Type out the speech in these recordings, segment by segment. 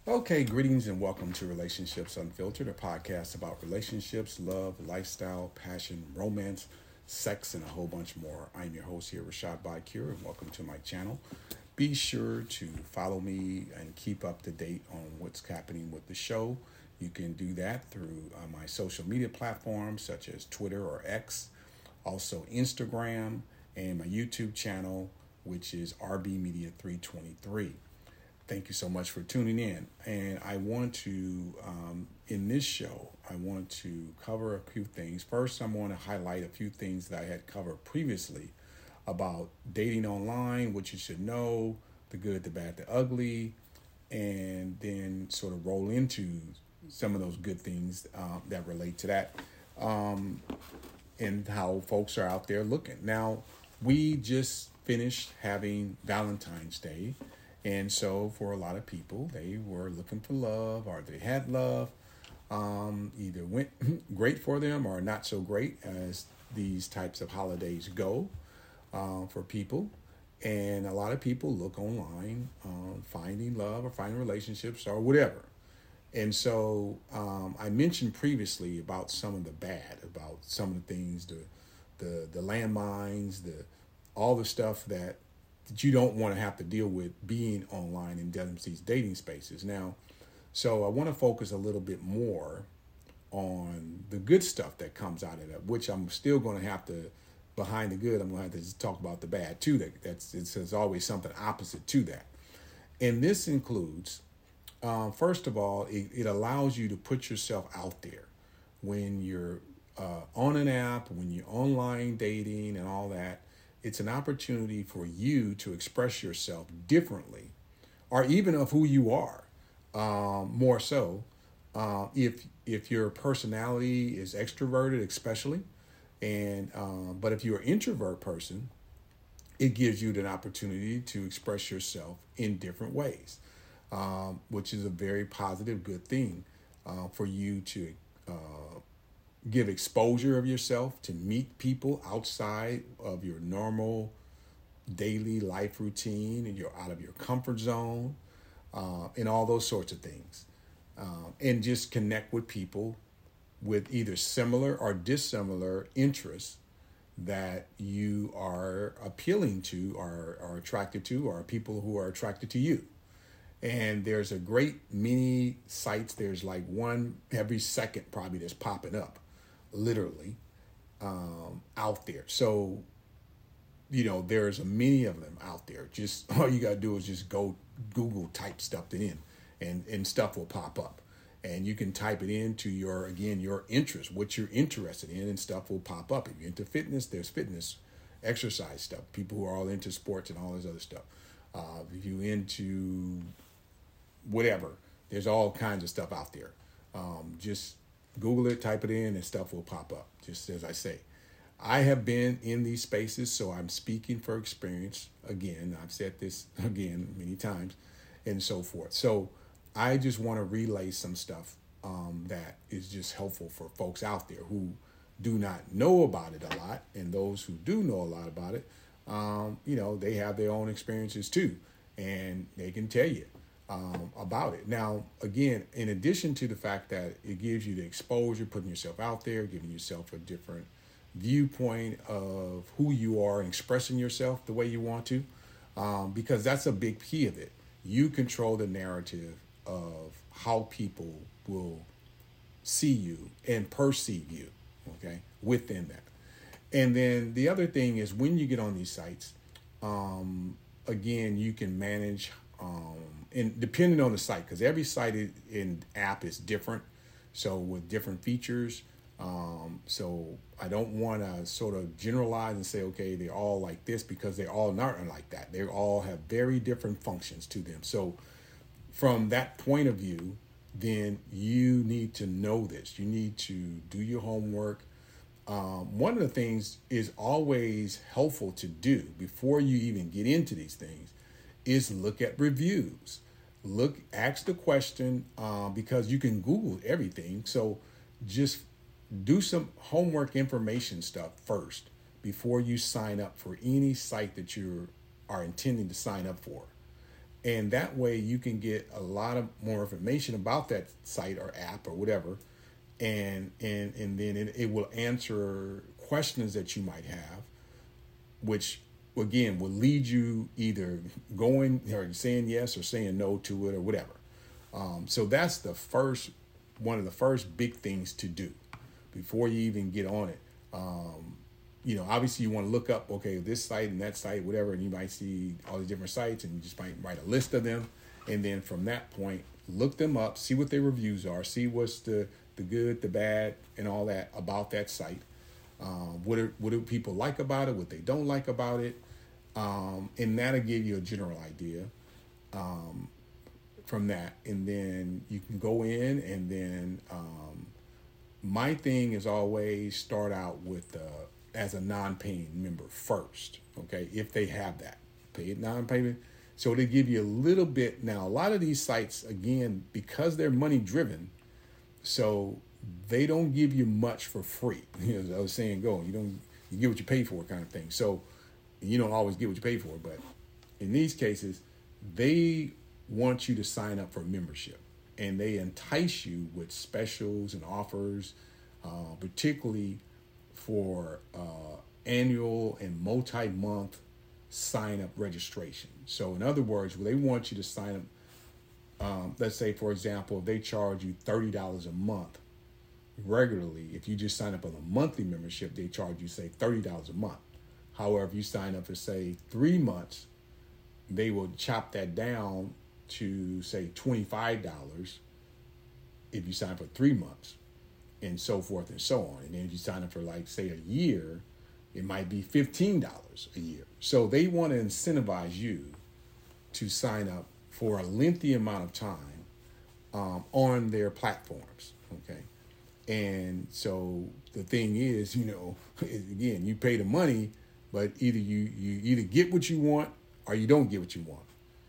Okay, greetings and welcome to Relationships Unfiltered, a podcast about relationships, love, lifestyle, passion, romance, sex, and a whole bunch more. I'm your host here, Rashad Bakir, and welcome to my channel. Be sure to follow me and keep up to date on what's happening with the show. You can do that through my social media platforms such as Twitter or X, also Instagram, and my YouTube channel, which is RB Media 323. Thank you so much for tuning in. And I want to, in this show, I want to cover a few things. First, I want to highlight a few things that I had covered previously about dating online, what you should know, the good, the bad, the ugly, and then sort of roll into some of those good things that relate to that and how folks are out there looking. Now, we just finished having Valentine's Day. And so for a lot of people, they were looking for love or they had love. Either went great for them or not so great as these types of holidays go for people. And a lot of people look online finding love or finding relationships or whatever. And so I mentioned previously about some of the bad, about some of the things, the landmines, the all the stuff that you don't want to have to deal with being online in these dating spaces. Now, so I want to focus a little bit more on the good stuff that comes out of that, which I'm still going to have to, behind the good, I'm going to have to talk about the bad too. There's always something opposite to that. And this includes, first of all, it allows you to put yourself out there when you're on an app, when you're online dating and all that. It's an opportunity for you to express yourself differently, or even of who you are. More so, if your personality is extroverted, especially, and but if you're an introvert person, it gives you an opportunity to express yourself in different ways, which is a very positive, good thing for you to give exposure of yourself to meet people outside of your normal daily life routine and you're out of your comfort zone and all those sorts of things, and just connect with people with either similar or dissimilar interests that you are appealing to or are attracted to, or people who are attracted to you. And there's a great many sites. There's like one every second probably that's popping up, literally, out there. So, there's many of them out there. Just all you gotta do is just go Google, type stuff in, and stuff will pop up. And you can type it into your interest, what you're interested in, and stuff will pop up. If you're into fitness, there's fitness, exercise stuff. People who are all into sports and all this other stuff. If you're into whatever, there's all kinds of stuff out there. Just Google it, type it in, and stuff will pop up, just as I say. I have been in these spaces, so I'm speaking for experience. Again, I've said this again many times and so forth. So I just want to relay some stuff that is just helpful for folks out there who do not know about it a lot. And those who do know a lot about it, they have their own experiences too. And they can tell you about it. Now, again, in addition to the fact that it gives you the exposure, putting yourself out there, giving yourself a different viewpoint of who you are and expressing yourself the way you want to, because that's a big key of it. You control the narrative of how people will see you and perceive you, okay, within that. And then the other thing is when you get on these sites, again, you can manage, and depending on the site, because every site in app is different, so with different features. So I don't want to sort of generalize and say, okay, they're all like this, because they're all not like that. They all have very different functions to them. So from that point of view, then you need to know this. You need to do your homework. One of the things is always helpful to do before you even get into these things is look at reviews. Ask the question, because you can Google everything. So just do some homework information stuff first before you sign up for any site that you are intending to sign up for. And that way you can get a lot of more information about that site or app or whatever, and then it will answer questions that you might have, which again will lead you either going or saying yes or saying no to it or whatever. So that's the first one of the first big things to do before you even get on it. Obviously you want to look up, okay, this site and that site, whatever, and you might see all these different sites and you just might write a list of them. And then from that point, look them up, see what their reviews are, see what's the good, the bad, and all that about that site. What do people like about it, what they don't like about it. And that'll give you a general idea from that. And then you can go in and then my thing is always start out with as a non-paying member first, okay, if they have that. Paid non-payment. So they give you a little bit. Now, a lot of these sites, again, because they're money driven, so they don't give you much for free. As I was saying, you get what you pay for kind of thing. So you don't always get what you pay for, but in these cases, they want you to sign up for membership, and they entice you with specials and offers, particularly for annual and multi-month sign-up registration. So in other words, they want you to sign up. Let's say, for example, if they charge you $30 a month regularly, if you just sign up on a monthly membership, they charge you, say, $30 a month. However, if you sign up for, say, 3 months, they will chop that down to, say, $25 if you sign for 3 months, and so forth and so on. And then if you sign up for, like, say, a year, it might be $15 a year. So they want to incentivize you to sign up for a lengthy amount of time on their platforms, okay? And so the thing is, again, you pay the money, but either you either get what you want or you don't get what you want.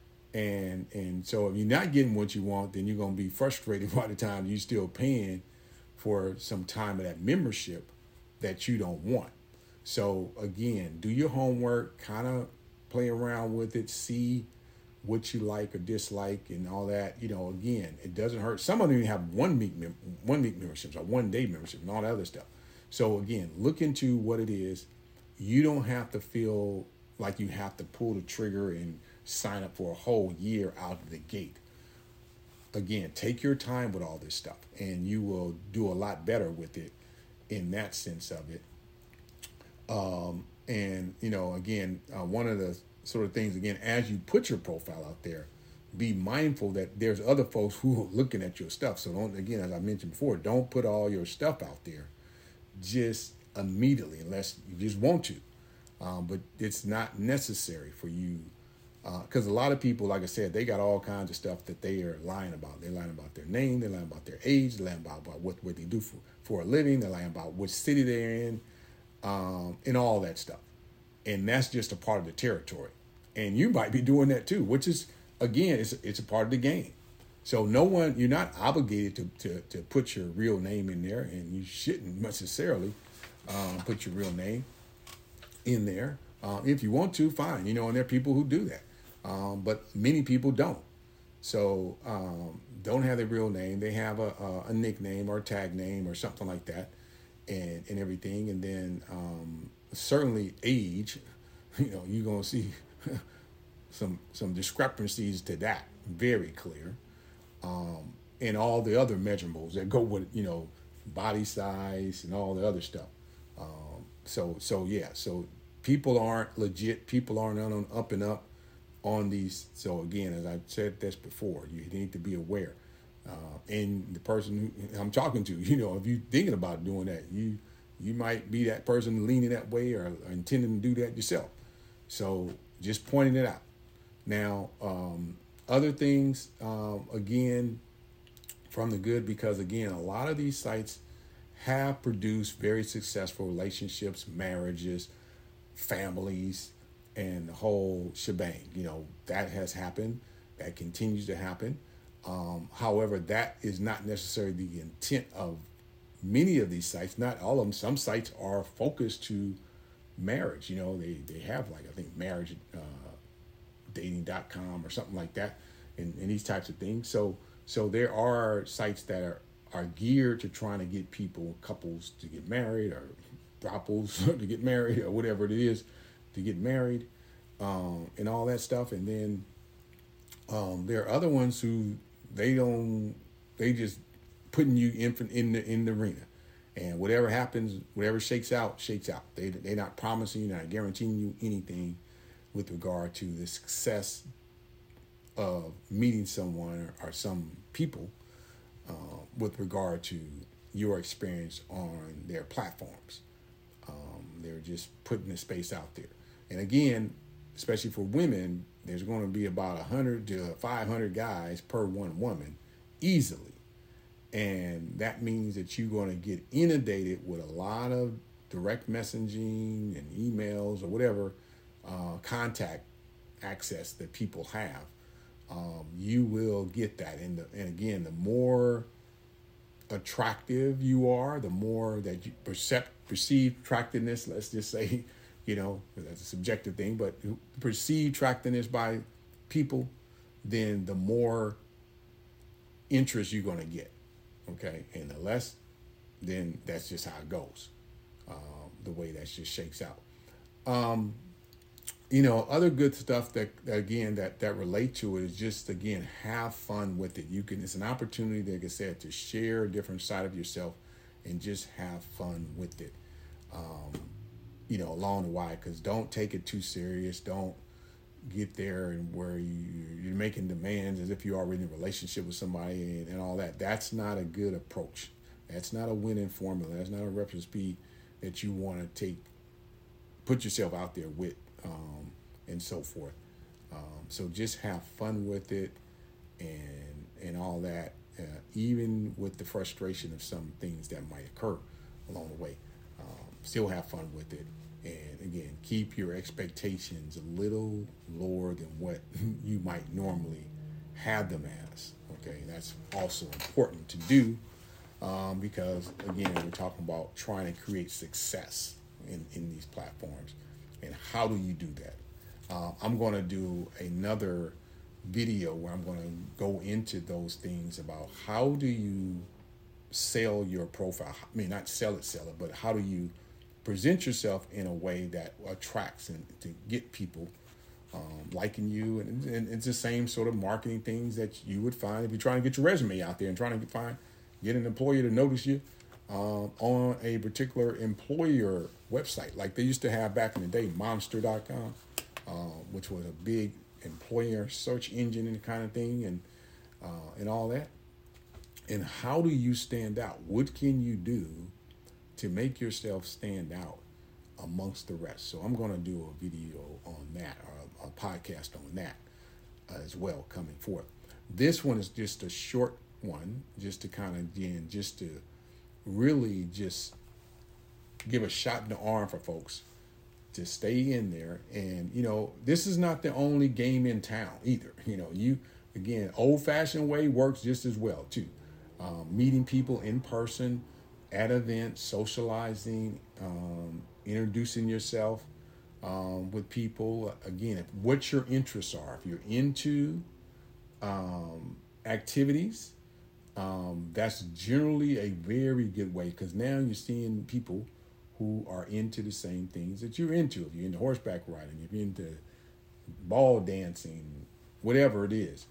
And so if you're not getting what you want, then you're going to be frustrated by the time you're still paying for some time of that membership that you don't want. So again, do your homework, kind of play around with it, see what you like or dislike and all that. Again, it doesn't hurt. Some of them even have one week memberships or 1 day membership and all that other stuff. So again, look into what it is. You don't have to feel like you have to pull the trigger and sign up for a whole year out of the gate. Again, take your time with all this stuff and you will do a lot better with it in that sense of it. Again, one of the sort of things, again, as you put your profile out there, be mindful that there's other folks who are looking at your stuff. So don't, again, as I mentioned before, don't put all your stuff out there just immediately unless you just want to. But it's not necessary for you because a lot of people, like I said, they got all kinds of stuff that they are lying about. They're lying about their name. They're lying about their age. They're lying about what they do for a living. They're lying about which city they're in. And all that stuff. And that's just a part of the territory. And you might be doing that too, which is, again, it's a part of the game. So you're not obligated to put your real name in there, and you shouldn't necessarily put your real name in there. If you want to, fine. And there are people who do that. But many people don't. So don't have their real name. They have a nickname or a tag name or something like that. And everything, and then certainly age, you're gonna see some discrepancies to that, very clear, and all the other measurables that go with body size and all the other stuff. So people aren't legit. People aren't on up and up on these. So again, as I said this before, you need to be aware. And the person who I'm talking to, if you're thinking about doing that, you might be that person leaning that way or intending to do that yourself. So just pointing it out. Now, other things, again, from the good, because again, a lot of these sites have produced very successful relationships, marriages, families, and the whole shebang. That has happened. That continues to happen. However, that is not necessarily the intent of many of these sites. Not all of them. Some sites are focused to marriage. They have, like, I think marriage dating.com or something like that, and these types of things. So there are sites that are geared to trying to get couples to get married, or throuples to get married, or whatever it is to get married, and all that stuff. And then there are other ones who they just putting you in the arena, and whatever happens, whatever shakes out, shakes out. They're not promising you, not guaranteeing you anything with regard to the success of meeting someone or some people with regard to your experience on their platforms. They're just putting the space out there. And again, especially for women, there's going to be about 100 to 500 guys per one woman easily. And that means that you're going to get inundated with a lot of direct messaging and emails or whatever contact access that people have. You will get that. And again, the more attractive you are, the more that you perceive attractiveness, let's just say, that's a subjective thing, but perceived attractiveness by people, then the more interest you're going to get. Okay. And the less, then that's just how it goes. The way that just shakes out. Other good stuff that relate to it is just, again, have fun with it. It's an opportunity, like I said, to share a different side of yourself and just have fun with it. Along the way, because don't take it too serious. Don't get there and where you're making demands as if you're already in a relationship with somebody and all that. That's not a good approach. That's not a winning formula. That's not a recipe that you want to put yourself out there with, and so forth. So just have fun with it and all that, even with the frustration of some things that might occur along the way. Still have fun with it. And again, keep your expectations a little lower than what you might normally have them as. Okay, that's also important to do because, again, we're talking about trying to create success in these platforms. And how do you do that? I'm going to do another video where I'm going to go into those things about how do you sell your profile. I mean, not sell it, but how do you present yourself in a way that attracts and to get people liking you. And it's the same sort of marketing things that you would find if you're trying to get your resume out there and trying to get an employer to notice you on a particular employer website, like they used to have back in the day, Monster.com, which was a big employer search engine and kind of thing, and all that. And how do you stand out? What can you do to make yourself stand out amongst the rest? So I'm going to do a video on that, or a podcast on that as well coming forth. This one is just a short one, just to kind of, again, just to really just give a shot in the arm for folks to stay in there. And, this is not the only game in town either. Again, old-fashioned way works just as well too. Meeting people in person, at events, socializing, introducing yourself with people. Again, what your interests are. If you're into activities, that's generally a very good way, because now you're seeing people who are into the same things that you're into. If you're into horseback riding, if you're into ball dancing, whatever it is,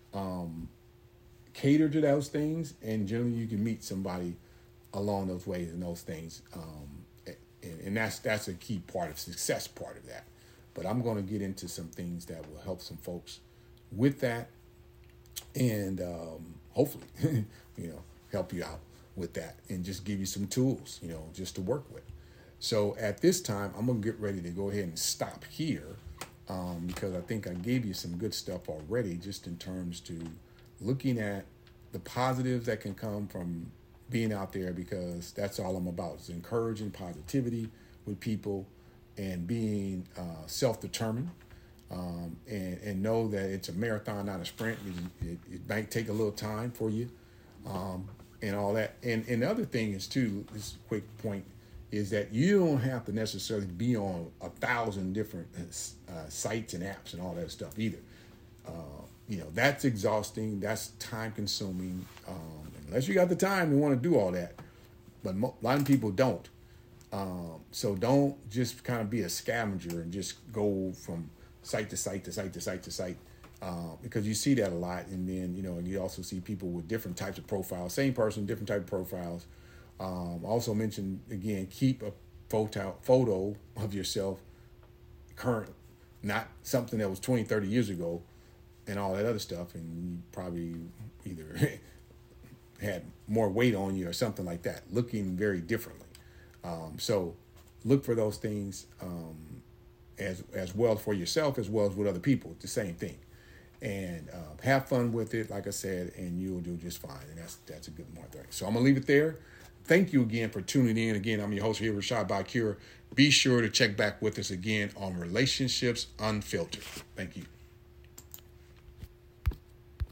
cater to those things, and generally you can meet somebody along those ways and those things, and that's a key part of success, part of that. But I'm going to get into some things that will help some folks with that, and hopefully, help you out with that, and just give you some tools, just to work with. So at this time, I'm going to get ready to go ahead and stop here, because I think I gave you some good stuff already, just in terms to looking at the positives that can come from being out there, because that's all I'm about, is encouraging positivity with people and being self-determined, and know that it's a marathon, not a sprint. It might take a little time for you, and all that. And the other thing is too, this quick point is that you don't have to necessarily be on 1,000 different sites and apps and all that stuff either. That's exhausting. That's time consuming. Unless you got the time to want to do all that, but a lot of people don't. So don't just kind of be a scavenger and just go from site to site to site to site to site, because you see that a lot. And then, and you also see people with different types of profiles, same person, different type of profiles. Also mentioned again, keep a photo of yourself current, not something that was 20, 30 years ago and all that other stuff. And you probably either had more weight on you or something like that, looking very differently. So look for those things as well for yourself as well as with other people. It's the same thing. And have fun with it, like I said, and you'll do just fine. And that's a good more thing. So I'm going to leave it there. Thank you again for tuning in. Again, I'm your host here, Rashad Bakura. Be sure to check back with us again on Relationships Unfiltered. Thank you.